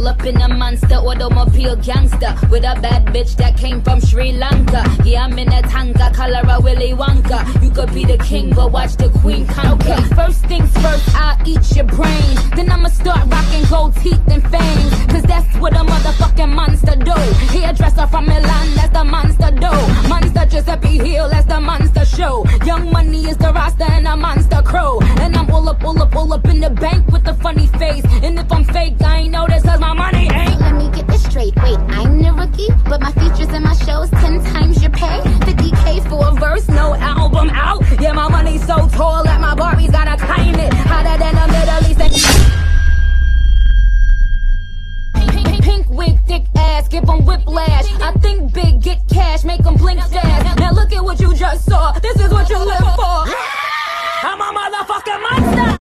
Pull up in a monster automobile gangster with a bad bitch that came from Sri Lanka. Yeah, I'm in a tanga, color a Willy Wonka. You could be the king, but watch the queen conquer. Okay, first things first, I'll eat your brain. Then I'ma start rocking gold teeth and fangs.